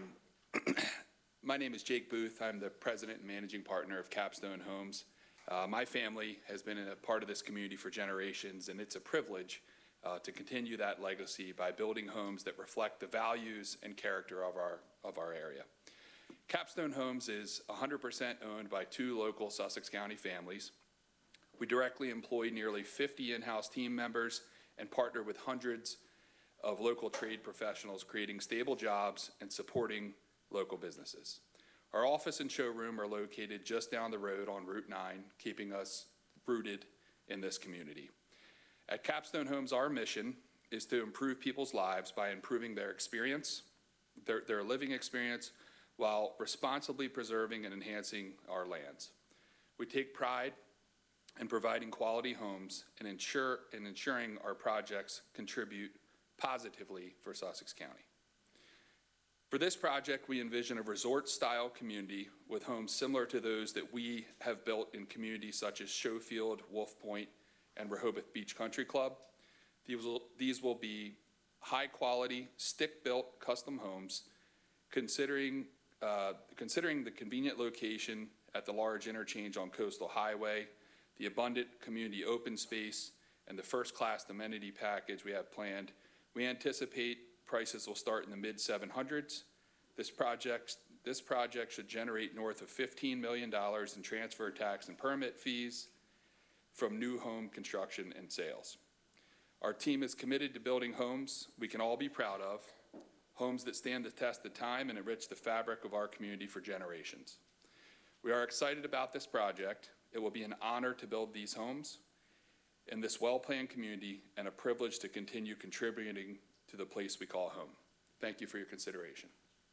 my name is Jake Booth. I'm the president and managing partner of Capstone Homes. Uh, my family has been a part of this community for generations, and it's a privilege uh, to continue that legacy by building homes that reflect the values and character of our, of our area. Capstone Homes is one hundred percent owned by two local Sussex County families. We directly employ nearly fifty in-house team members and partner with hundreds of local trade professionals, creating stable jobs and supporting local businesses. Our office and showroom are located just down the road on Route nine, keeping us rooted in this community. At Capstone Homes, our mission is to improve people's lives by improving their experience, their, their living experience, while responsibly preserving and enhancing our lands. We take pride and providing quality homes and ensure and ensuring our projects contribute positively for Sussex County. For this project, we envision a resort-style community with homes similar to those that we have built in communities such as Schofield, Wolf Point, and Rehoboth Beach Country Club. These will, these will be high-quality, stick-built custom homes, considering, uh, considering the convenient location at the large interchange on Coastal Highway, the abundant community open space, and the first-class amenity package we have planned. We anticipate prices will start in the mid seven hundreds. This project, this project should generate north of fifteen million dollars in transfer tax and permit fees from new home construction and sales. Our team is committed to building homes we can all be proud of, homes that stand the test of time and enrich the fabric of our community for generations. We are excited about this project. It will be an honor to build these homes in this well-planned community and a privilege to continue contributing to the place we call home. Thank you for your consideration.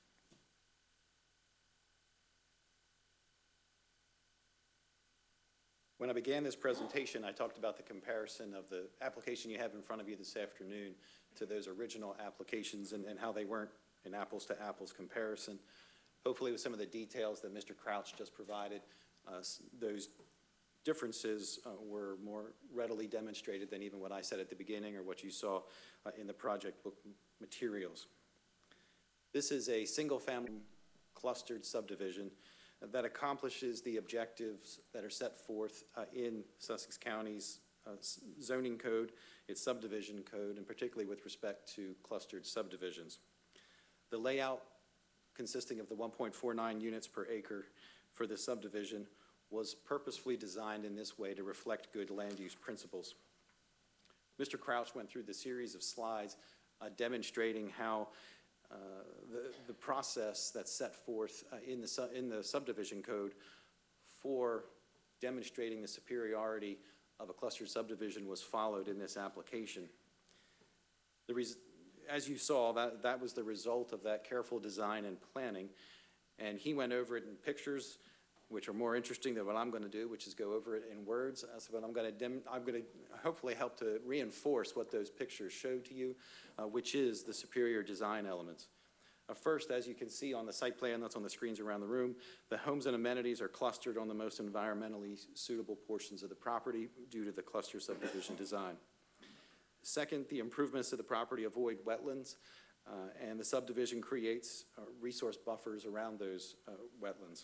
When I began this presentation, I talked about the comparison of the application you have in front of you this afternoon to those original applications and, and how they weren't an apples to apples comparison. Hopefully with some of the details that Mister Crouch just provided, uh, those differences uh, were more readily demonstrated than even what I said at the beginning or what you saw uh, in the project book materials. This is a single-family clustered subdivision that accomplishes the objectives that are set forth uh, in Sussex County's uh, zoning code, its subdivision code, and particularly with respect to clustered subdivisions. The layout consisting of the one point four nine units per acre for the subdivision was purposefully designed in this way to reflect good land use principles. Mister Crouch went through the series of slides uh, demonstrating how uh, the, the process that's set forth uh, in, the su in the subdivision code for demonstrating the superiority of a clustered subdivision was followed in this application. The res as you saw, that, that was the result of that careful design and planning, and he went over it in pictures, which are more interesting than what I'm going to do, which is go over it in words. So what I'm going to dem I'm going to hopefully help to reinforce what those pictures show to you, uh, which is the superior design elements. Uh, first, as you can see on the site plan that's on the screens around the room, the homes and amenities are clustered on the most environmentally suitable portions of the property due to the cluster subdivision design. Second, the improvements to the property avoid wetlands, uh, and the subdivision creates uh, resource buffers around those uh, wetlands.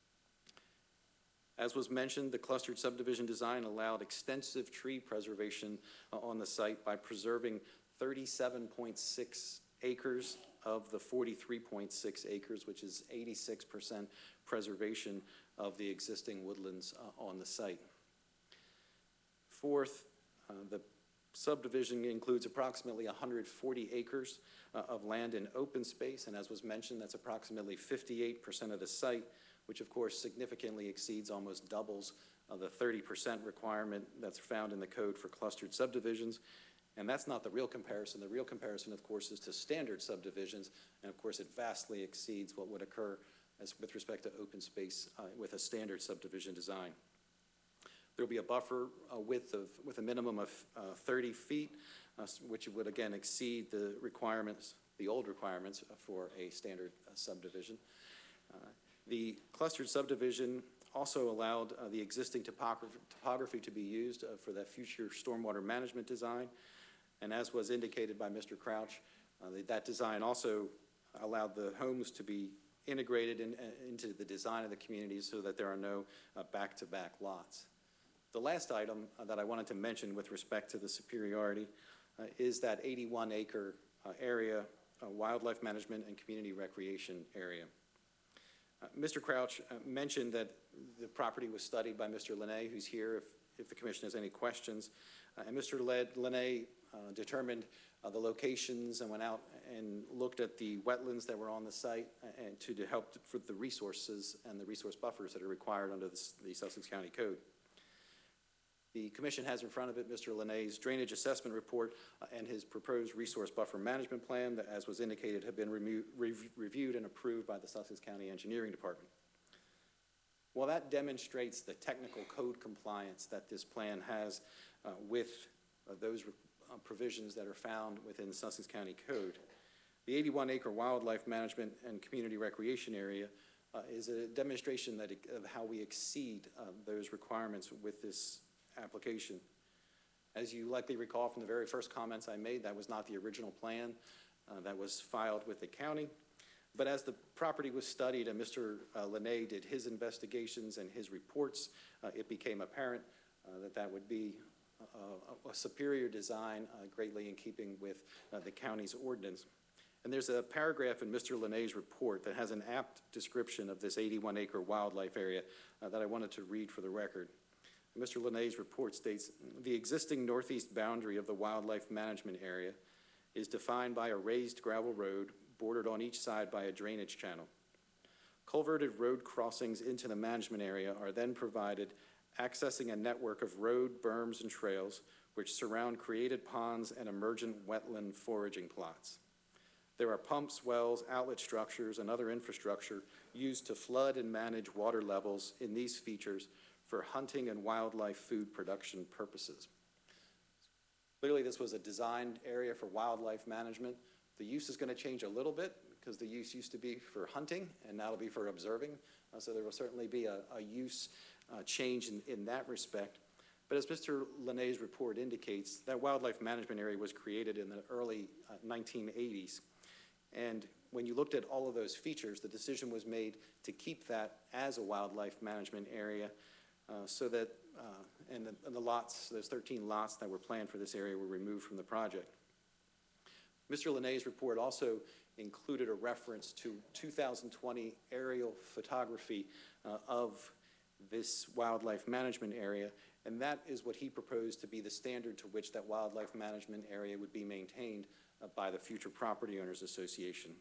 As was mentioned, the clustered subdivision design allowed extensive tree preservation uh, on the site by preserving thirty-seven point six acres of the forty-three point six acres, which is eighty-six percent preservation of the existing woodlands uh, on the site. Fourth, uh, the subdivision includes approximately one hundred forty acres uh, of land in open space, and as was mentioned, that's approximately fifty-eight percent of the site, which of course significantly exceeds, almost doubles, uh, the thirty percent requirement that's found in the code for clustered subdivisions. And that's not the real comparison. The real comparison, of course, is to standard subdivisions, and of course it vastly exceeds what would occur as with respect to open space uh, with a standard subdivision design. There'll be a buffer uh, width of, with a minimum of uh, thirty feet, uh, which would again exceed the requirements, the old requirements for a standard uh, subdivision. Uh, the clustered subdivision also allowed uh, the existing topography, topography to be used uh, for that future stormwater management design. And as was indicated by Mister Crouch, uh, the, that design also allowed the homes to be integrated in, uh, into the design of the community so that there are no uh, back-to-back lots. The last item uh, that I wanted to mention with respect to the superiority uh, is that eighty-one acre uh, area, uh, wildlife management and community recreation area. Uh, Mister Crouch uh, mentioned that the property was studied by Mister Linné, who's here if, if the commission has any questions. Uh, and Mister Linné uh, determined uh, the locations and went out and looked at the wetlands that were on the site and to, to help for the resources and the resource buffers that are required under the, the Sussex County Code. The commission has in front of it Mister Linné's drainage assessment report uh, and his proposed resource buffer management plan that, as was indicated, have been reviewed, reviewed and approved by the Sussex County Engineering Department. While that demonstrates the technical code compliance that this plan has uh, with uh, those uh, provisions that are found within the Sussex County Code, the eighty-one acre wildlife management and community recreation area uh, is a demonstration that it, of how we exceed uh, those requirements with this application. As you likely recall from the very first comments I made, that was not the original plan uh, that was filed with the county. But as the property was studied and Mister Uh, Linné did his investigations and his reports, uh, it became apparent uh, that that would be a, a superior design, uh, greatly in keeping with uh, the county's ordinance. And there's a paragraph in Mister Linné's report that has an apt description of this eighty-one acre wildlife area uh, that I wanted to read for the record. Mister Linné's report states, the existing northeast boundary of the wildlife management area is defined by a raised gravel road bordered on each side by a drainage channel. Culverted road crossings into the management area are then provided, accessing a network of road, berms, and trails which surround created ponds and emergent wetland foraging plots. There are pumps, wells, outlet structures, and other infrastructure used to flood and manage water levels in these features for hunting and wildlife food production purposes. Clearly, this was a designed area for wildlife management. The use is going to change a little bit because the use used to be for hunting and now it'll be for observing. Uh, so there will certainly be a, a use uh, change in, in that respect. But as Mister Linné's report indicates, that wildlife management area was created in the early uh, nineteen eighties. And when you looked at all of those features, the decision was made to keep that as a wildlife management area. Uh, so that, uh, and, the, and the lots, those thirteen lots that were planned for this area were removed from the project. Mister Linné's report also included a reference to two thousand twenty aerial photography uh, of this wildlife management area, and that is what he proposed to be the standard to which that wildlife management area would be maintained uh, by the Future Property Owners Association.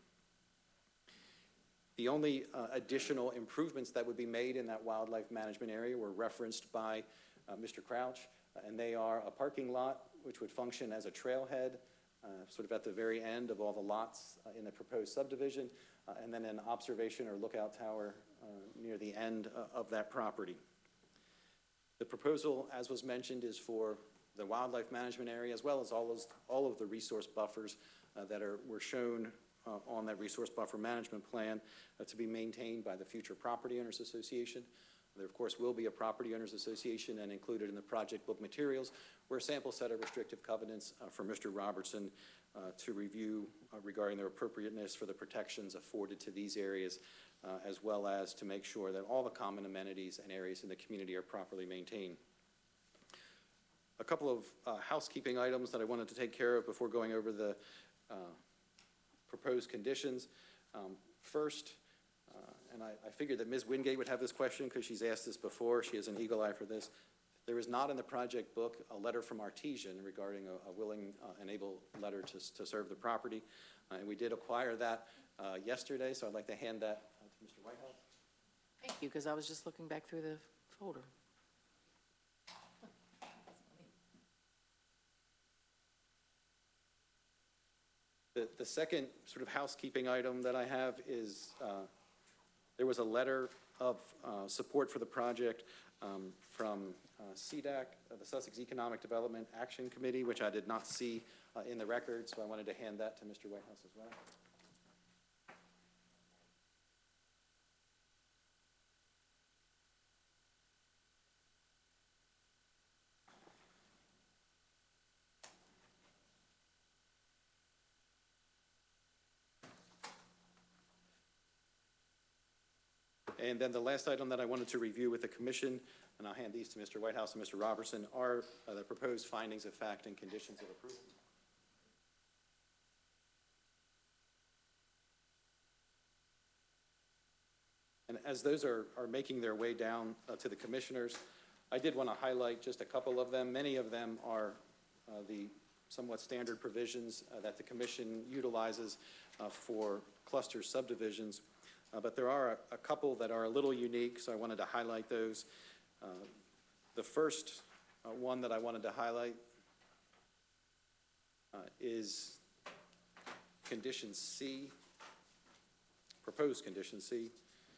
The only uh, additional improvements that would be made in that wildlife management area were referenced by uh, Mister Crouch, uh, and they are a parking lot which would function as a trailhead, uh, sort of at the very end of all the lots uh, in the proposed subdivision, uh, and then an observation or lookout tower uh, near the end uh, of that property. The proposal, as was mentioned, is for the wildlife management area as well as all, those, all of the resource buffers uh, that are, were shown Uh, on that resource buffer management plan uh, to be maintained by the Future Property Owners Association. There, of course, will be a Property Owners Association, and included in the project book materials were a sample set of restrictive covenants uh, for Mister Robertson uh, to review uh, regarding their appropriateness for the protections afforded to these areas, uh, as well as to make sure that all the common amenities and areas in the community are properly maintained. A couple of uh, housekeeping items that I wanted to take care of before going over the uh, proposed conditions. Um, First, uh, and I, I figured that Miz Wingate would have this question because she's asked this before. She has an eagle eye for this. There is not in the project book a letter from Artesian regarding a, a willing uh, and able letter to, to serve the property. Uh, and we did acquire that uh, yesterday, so I'd like to hand that uh, to Mister Whitehouse. Thank you, because I was just looking back through the folder. The, the second sort of housekeeping item that I have is uh, there was a letter of uh, support for the project um, from uh, C D A C, uh, the Sussex Economic Development Action Committee, which I did not see uh, in the record, so I wanted to hand that to Mister Whitehouse as well. And then the last item that I wanted to review with the commission, and I'll hand these to Mister Whitehouse and Mister Robertson, are uh, the proposed findings of fact and conditions of approval. And as those are, are making their way down uh, to the commissioners, I did want to highlight just a couple of them. Many of them are uh, the somewhat standard provisions uh, that the commission utilizes uh, for cluster subdivisions. Uh, but there are a, a couple that are a little unique, so I wanted to highlight those. Uh, the first uh, one that I wanted to highlight uh, is condition C, proposed condition C.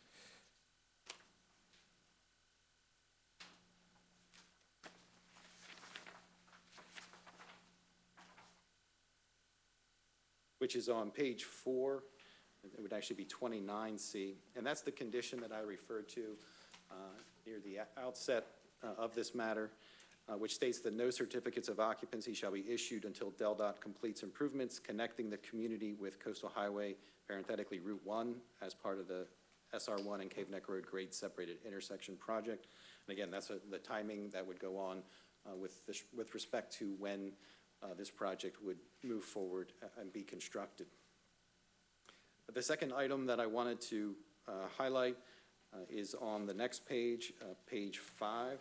Which is on page four. It would actually be twenty-nine C, and that's the condition that I referred to uh, near the outset uh, of this matter, uh, which states that no certificates of occupancy shall be issued until Del Dot completes improvements connecting the community with Coastal Highway, parenthetically Route one, as part of the S R one and Cave Neck Road grade separated intersection project. And again, that's a, the timing that would go on uh, with, this, with respect to when uh, this project would move forward and be constructed. The second item that I wanted to uh, highlight uh, is on the next page, uh, page five.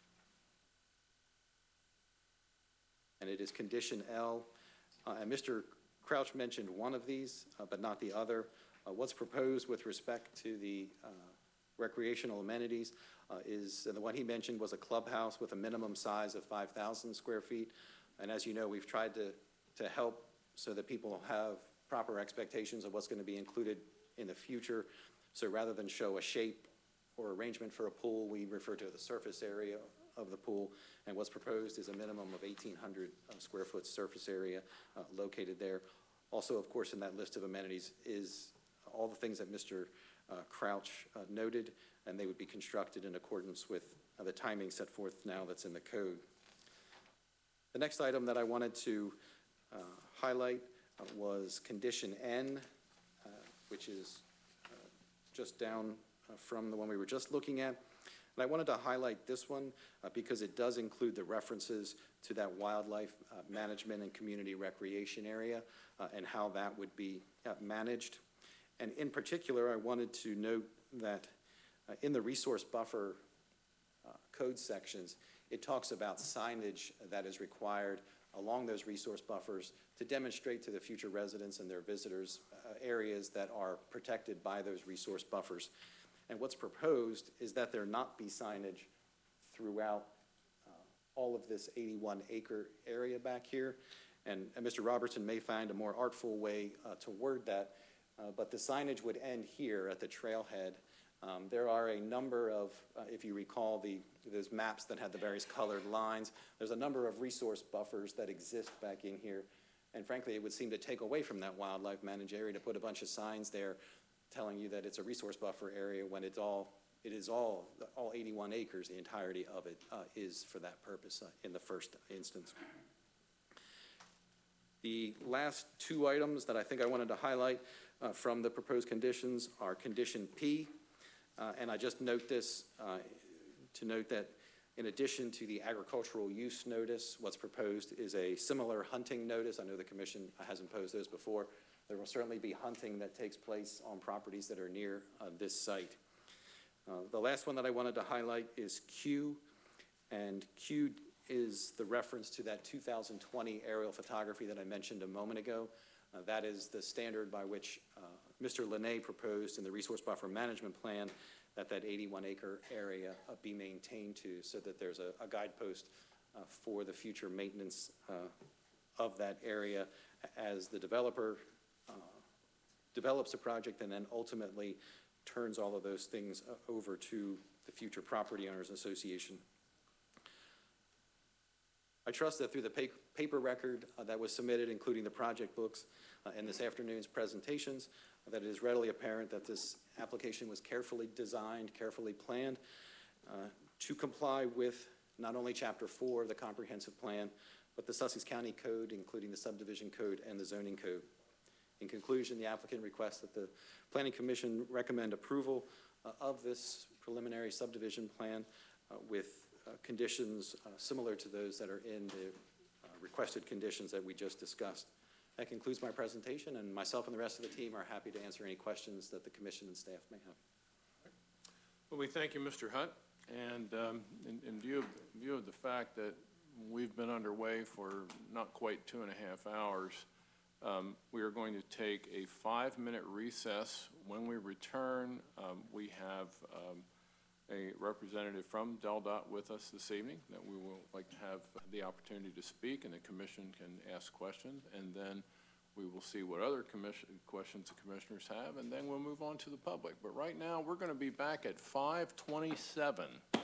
And it is condition L. Uh, and Mister Crouch mentioned one of these, uh, but not the other. Uh, what's proposed with respect to the uh, recreational amenities uh, is, and the one he mentioned was a clubhouse with a minimum size of five thousand square feet. And as you know, we've tried to, to help so that people have proper expectations of what's going to be included in the future. So rather than show a shape or arrangement for a pool, we refer to the surface area of the pool. And what's proposed is a minimum of eighteen hundred uh, square foot surface area uh, located there. Also, of course, in that list of amenities is all the things that Mister Uh, Crouch uh, noted, and they would be constructed in accordance with uh, the timing set forth now that's in the code. The next item that I wanted to uh, highlight uh, was condition N, uh, which is uh, just down uh, from the one we were just looking at. And I wanted to highlight this one uh, because it does include the references to that wildlife uh, management and community recreation area uh, and how that would be uh, managed. And in particular, I wanted to note that uh, in the resource buffer uh, code sections, it talks about signage that is required along those resource buffers to demonstrate to the future residents and their visitors uh, areas that are protected by those resource buffers. And what's proposed is that there not be signage throughout uh, all of this eighty-one acre area back here. And, and Mister Robertson may find a more artful way uh, to word that. Uh, but the signage would end here at the trailhead. Um, there are a number of, uh, if you recall the, those maps that had the various colored lines, there's a number of resource buffers that exist back in here. And frankly, it would seem to take away from that wildlife managed area to put a bunch of signs there telling you that it's a resource buffer area when it's all, it is all, all eighty-one acres, the entirety of it uh, is for that purpose uh, in the first instance. The last two items that I think I wanted to highlight Uh, from the proposed conditions are condition P, uh, and I just note this uh, to note that in addition to the agricultural use notice, what's proposed is a similar hunting notice. I know the commission has imposed those before, There will certainly be hunting that takes place on properties that are near uh, this site. Uh, The last one that I wanted to highlight is Q, and Q is the reference to that two thousand twenty aerial photography that I mentioned a moment ago. Uh, That is the standard by which uh, Mister Linne proposed in the Resource Buffer Management Plan that that eighty-one acre area uh, be maintained to, so that there's a a guidepost uh, for the future maintenance uh, of that area as the developer uh, develops a project and then ultimately turns all of those things uh, over to the future Property Owners Association. I trust that through the pa- paper record uh, that was submitted, including the project books uh, and this afternoon's presentations, uh, that it is readily apparent that this application was carefully designed, carefully planned uh, to comply with not only Chapter four of the Comprehensive Plan, but the Sussex County Code, including the Subdivision Code and the Zoning Code. In conclusion, the applicant requests that the Planning Commission recommend approval uh, of this preliminary subdivision plan uh, with uh, conditions uh, similar to those that are in the uh, requested conditions that we just discussed. That concludes my presentation, and myself and the rest of the team are happy to answer any questions that the commission and staff may have. Well, we thank you, Mister Hutt, and um, in, in view of, view of the fact that we've been underway for not quite two and a half hours, um, we are going to take a five-minute recess. When we return, um, we have um, a representative from DelDOT with us this evening that we will like to have the opportunity to speak, and the commission can ask questions, and then we will see what other commission questions the commissioners have, and then we'll move on to the public. But right now, we're going to be back at five twenty-seven.